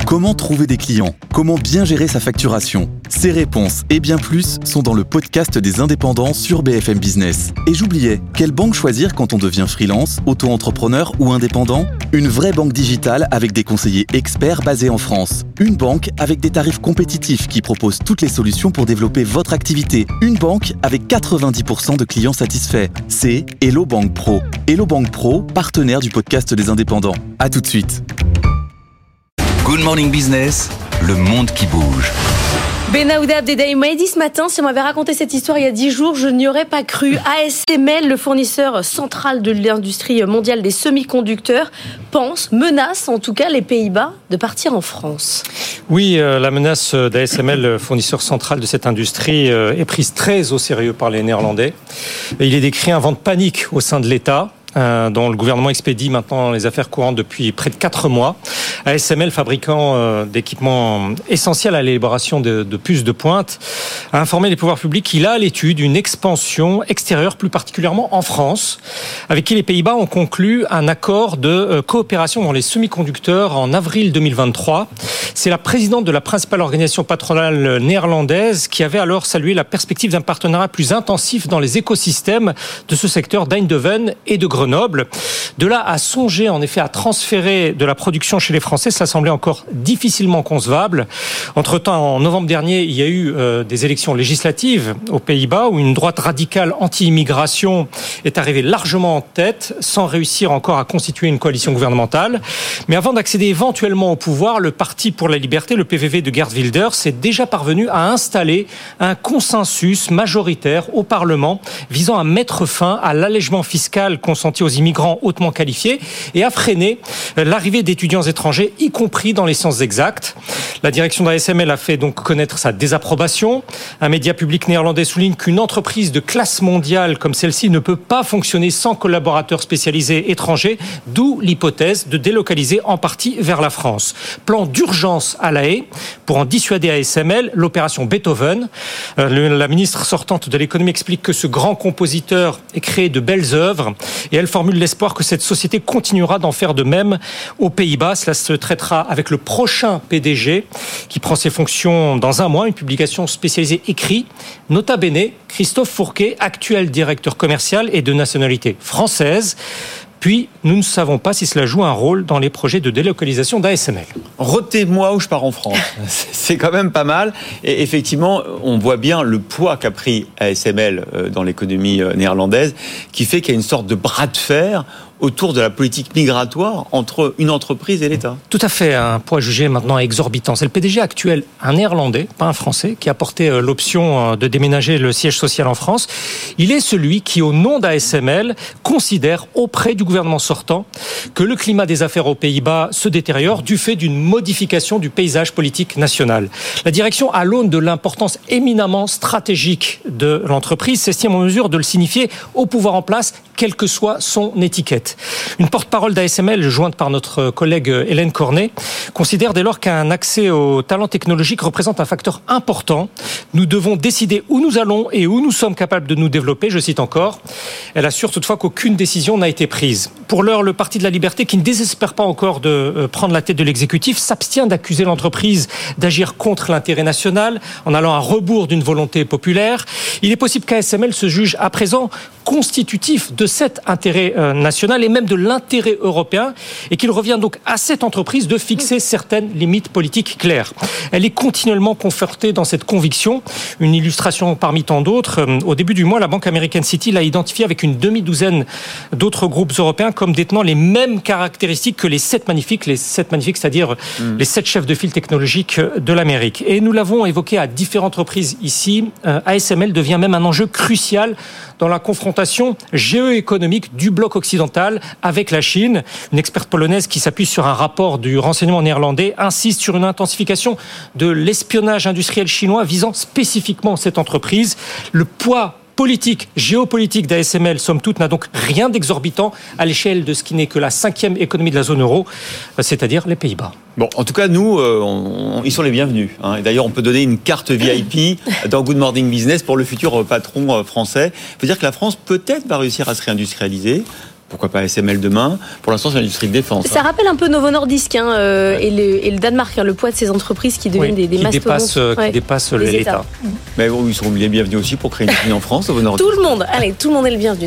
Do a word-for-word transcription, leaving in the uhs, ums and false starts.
Comment trouver des clients ? Comment bien gérer sa facturation ? Ces réponses et bien plus sont dans le podcast des indépendants sur B F M Business. Et j'oubliais, quelle banque choisir quand on devient freelance, auto-entrepreneur ou indépendant ? Une vraie banque digitale avec des conseillers experts basés en France. Une banque avec des tarifs compétitifs qui propose toutes les solutions pour développer votre activité. Une banque avec quatre-vingt-dix pour cent de clients satisfaits. C'est Hello Bank Pro. Hello Bank Pro, partenaire du podcast des indépendants. À tout de suite. Good Morning Business, le monde qui bouge. Benaouda Abdeldaïm m'a dit ce matin, si on m'avait raconté cette histoire il y a dix jours, je n'y aurais pas cru. A S M L, le fournisseur central de l'industrie mondiale des semi-conducteurs, pense, menace en tout cas les Pays-Bas de partir en France. Oui, euh, la menace d'A S M L, fournisseur central de cette industrie, euh, est prise très au sérieux par les Néerlandais. Il est décrit un vent de panique au sein de l'État, Euh, dont le gouvernement expédie maintenant les affaires courantes depuis près de quatre mois. A S M L, fabricant euh, d'équipements essentiels à l'élaboration de, de puces de pointe, a informé les pouvoirs publics qu'il a à l'étude une expansion extérieure, plus particulièrement en France, avec qui les Pays-Bas ont conclu un accord de euh, coopération dans les semi-conducteurs en avril deux mille vingt-trois. C'est la présidente de la principale organisation patronale néerlandaise qui avait alors salué la perspective d'un partenariat plus intensif dans les écosystèmes de ce secteur d'Eindhoven et de Grenoble. De là à songer en effet à transférer de la production chez les Français, cela semblait encore difficilement concevable. Entre-temps, en novembre dernier, il y a eu euh, des élections législatives aux Pays-Bas où une droite radicale anti-immigration est arrivée largement en tête sans réussir encore à constituer une coalition gouvernementale. Mais avant d'accéder éventuellement au pouvoir, le Parti pour la liberté, le P V V de Geert Wilders, est déjà parvenu à installer un consensus majoritaire au Parlement visant à mettre fin à l'allègement fiscal consenti aux immigrants hautement qualifiés et à freiner l'arrivée d'étudiants étrangers, y compris dans les sciences exactes. La direction d'A S M L a fait donc connaître sa désapprobation. Un média public néerlandais souligne qu'une entreprise de classe mondiale comme celle-ci ne peut pas fonctionner sans collaborateurs spécialisés étrangers, d'où l'hypothèse de délocaliser en partie vers la France. Plan d'urgence à La Haye pour en dissuader A S M L, l'opération Beethoven. La ministre sortante de l'économie explique que ce grand compositeur ait créé de belles œuvres et elle formule l'espoir que cette société continuera d'en faire de même aux Pays-Bas. Cela se traitera avec le prochain P D G qui prend ses fonctions dans un mois. Une publication spécialisée écrit, nota bene, Christophe Fourquet, actuel directeur commercial et de nationalité française. Puis, nous ne savons pas si cela joue un rôle dans les projets de délocalisation d'A S M L. Rotez-moi où je pars en France. C'est quand même pas mal. Et effectivement, on voit bien le poids qu'a pris A S M L dans l'économie néerlandaise, qui fait qu'il y a une sorte de bras de fer autour de la politique migratoire entre une entreprise et l'État. Tout à fait, un poids jugé maintenant exorbitant. C'est le P D G actuel, un Néerlandais, pas un Français, qui a porté l'option de déménager le siège social en France. Il est celui qui, au nom d'A S M L, considère auprès du gouvernement sortant que le climat des affaires aux Pays-Bas se détériore du fait d'une modification du paysage politique national. La direction, à l'aune de l'importance éminemment stratégique de l'entreprise, s'estime en mesure de le signifier au pouvoir en place, quelle que soit son étiquette. Une porte-parole d'A S M L, jointe par notre collègue Hélène Cornet, considère dès lors qu'un accès aux talents technologiques représente un facteur important. Nous devons décider où nous allons et où nous sommes capables de nous développer, je cite encore. Elle assure toutefois qu'aucune décision n'a été prise. Pour l'heure, le Parti de la Liberté, qui ne désespère pas encore de prendre la tête de l'exécutif, s'abstient d'accuser l'entreprise d'agir contre l'intérêt national en allant à rebours d'une volonté populaire. Il est possible qu'A S M L se juge à présent constitutif de cet intérêt national et même de l'intérêt européen, et qu'il revient donc à cette entreprise de fixer certaines limites politiques claires. Elle est continuellement confortée dans cette conviction. Une illustration parmi tant d'autres. Au début du mois, la banque américaine Citi l'a identifiée avec une demi-douzaine d'autres groupes européens comme détenant les mêmes caractéristiques que les sept magnifiques, les sept magnifiques, c'est-à-dire mmh. les sept chefs de file technologiques de l'Amérique. Et nous l'avons évoqué à différentes reprises ici, A S M L devient même un enjeu crucial dans la confrontation géoéconomique du bloc occidental avec la Chine. Une experte polonaise qui s'appuie sur un rapport du renseignement néerlandais insiste sur une intensification de l'espionnage industriel chinois visant spécifiquement cette entreprise. Le poids politique, géopolitique d'A S M L, somme toute, n'a donc rien d'exorbitant à l'échelle de ce qui n'est que la cinquième économie de la zone euro, c'est-à-dire les Pays-Bas. Bon, en tout cas, nous, euh, on, on, ils sont les bienvenus. Hein. Et d'ailleurs, on peut donner une carte V I P dans Good Morning Business pour le futur patron français. Il faut dire que la France, peut-être, va réussir à se réindustrialiser. pourquoi pas A S M L demain. Pour l'instant, c'est l'industrie de défense. Ça hein. rappelle un peu Novo Nordisk hein, euh, ouais. et, le, et le Danemark, hein, le poids de ces entreprises qui deviennent oui, des, des qui mastodontes. Dépassent, euh, ouais, qui dépassent les l'État. États. Mais bon, ils seront les bienvenus aussi pour créer une usine en France, Novo Nordisk. Tout le monde, allez, tout le monde est le bienvenu.